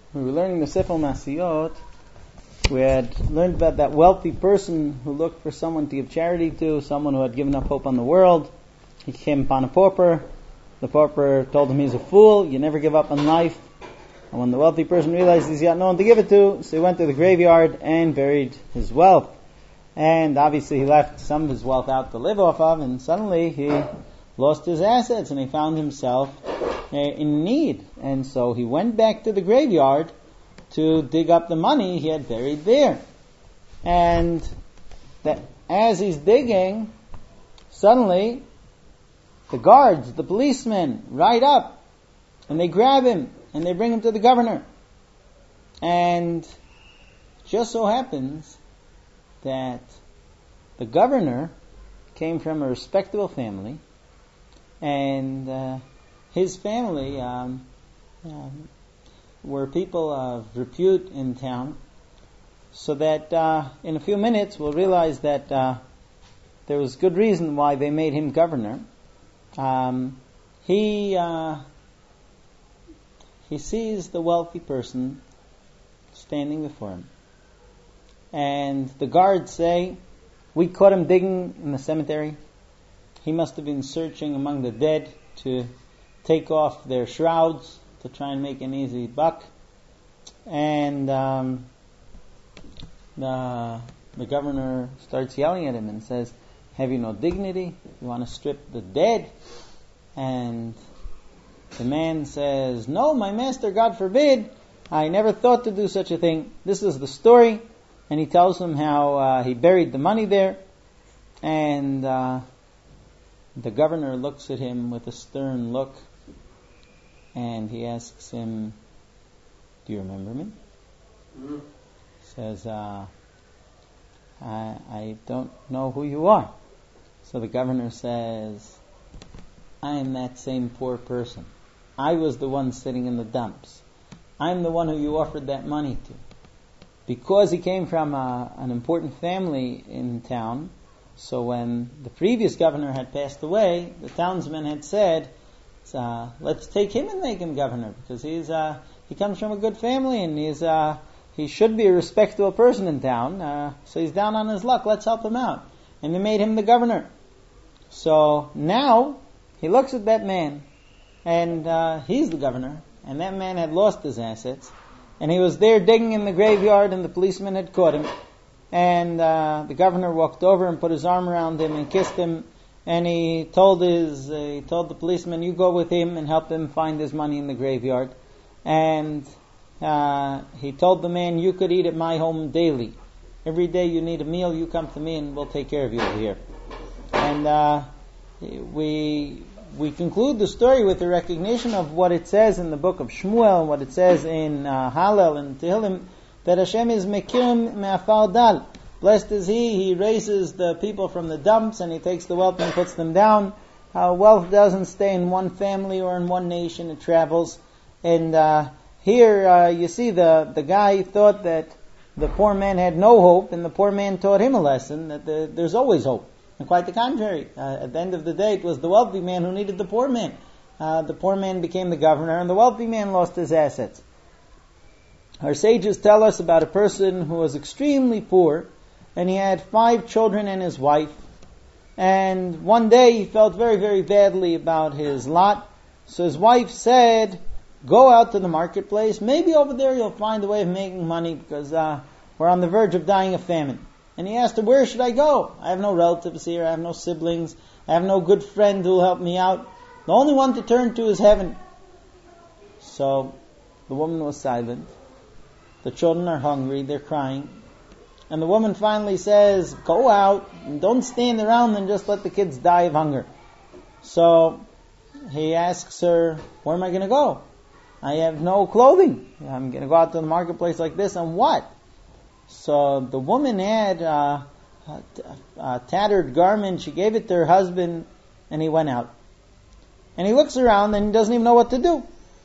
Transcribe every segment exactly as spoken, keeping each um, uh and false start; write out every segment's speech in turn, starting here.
we were learning the Sefer Masiyot, we had learned about that wealthy person who looked for someone to give charity to, someone who had given up hope on the world. He came upon a pauper. The pauper told him he's a fool, you never give up on life. And when the wealthy person realized he's got no one to give it to, so he went to the graveyard and buried his wealth. And obviously he left some of his wealth out to live off of, and suddenly he lost his assets and he found himself in need. And so he went back to the graveyard to dig up the money he had buried there. And that as he's digging, suddenly the guards, the policemen, ride up and they grab him and they bring him to the governor. And just so happens that the governor came from a respectable family, and uh, his family um, um, were people of repute in town, so that uh, in a few minutes we'll realize that uh, there was good reason why they made him governor. Um, he uh, he sees the wealthy person standing before him, and the guards say, "We caught him digging in the cemetery. He must have been searching among the dead to take off their shrouds to try and make an easy buck." And um, the the governor starts yelling at him and says, "Have you no dignity? You want to strip the dead?" And the man says, "No, my master, God forbid. I never thought to do such a thing. This is the story." And he tells him how uh, he buried the money there. And uh, the governor looks at him with a stern look, and he asks him, "Do you remember me?" Mm-hmm. Says, uh, I, I don't know who you are. So the governor says, "I am that same poor person. I was the one sitting in the dumps. I'm the one who you offered that money to." Because he came from a, an important family in town, so when the previous governor had passed away, the townsmen had said, uh, "Let's take him and make him governor, because he's uh, he comes from a good family and he's uh, he should be a respectable person in town. Uh, so he's down on his luck. Let's help him out." And they made him the governor. So now he looks at that man, and uh, he's the governor, and that man had lost his assets. And he was there digging in the graveyard, and the policeman had caught him. And uh, the governor walked over and put his arm around him and kissed him. And he told his, uh, he told the policeman, "You go with him and help him find his money in the graveyard." And uh, he told the man, "You could eat at my home daily. Every day you need a meal, you come to me, and we'll take care of you over here." And uh, we. We conclude the story with the recognition of what it says in the book of Shmuel, and what it says in uh, Hallel and Tehillim, that Hashem is mekirim me'afar dal. Blessed is He, He raises the people from the dumps and He takes the wealth and puts them down. Uh, wealth doesn't stay in one family or in one nation, it travels. And uh, here uh, you see the, the guy thought that the poor man had no hope, and the poor man taught him a lesson, that the, there's always hope. And quite the contrary. Uh, at the end of the day, it was the wealthy man who needed the poor man. Uh, the poor man became the governor, and the wealthy man lost his assets. Our sages tell us about a person who was extremely poor, and he had five children and his wife. And one day he felt very, very badly about his lot. So his wife said, "Go out to the marketplace. Maybe over there you'll find a way of making money, because uh, we're on the verge of dying of famine." And he asked her, "Where should I go? I have no relatives here. I have no siblings. I have no good friend who will help me out. The only one to turn to is heaven." So the woman was silent. The children are hungry. They're crying. And the woman finally says, "Go out and don't stand around and just let the kids die of hunger." So he asks her, "Where am I going to go? I have no clothing. I'm going to go out to the marketplace like this, and what?" So the woman had uh, a, a tattered garment. She gave it to her husband, and he went out. And he looks around, and he doesn't even know what to do.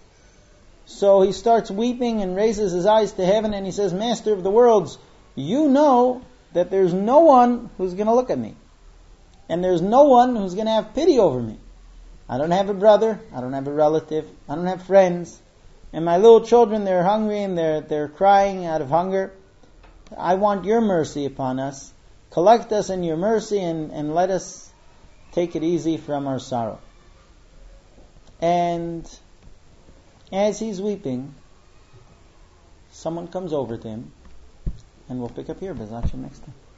So he starts weeping and raises his eyes to heaven, and he says, "Master of the worlds, you know that there's no one who's going to look at me. And there's no one who's going to have pity over me. I don't have a brother. I don't have a relative. I don't have friends. And my little children, they're hungry and they're, they're crying out of hunger. I want your mercy upon us. Collect us in your mercy and, and let us take it easy from our sorrow. And as he's weeping, someone comes over to him, and we'll pick up here, B'ezras Hashem, next time.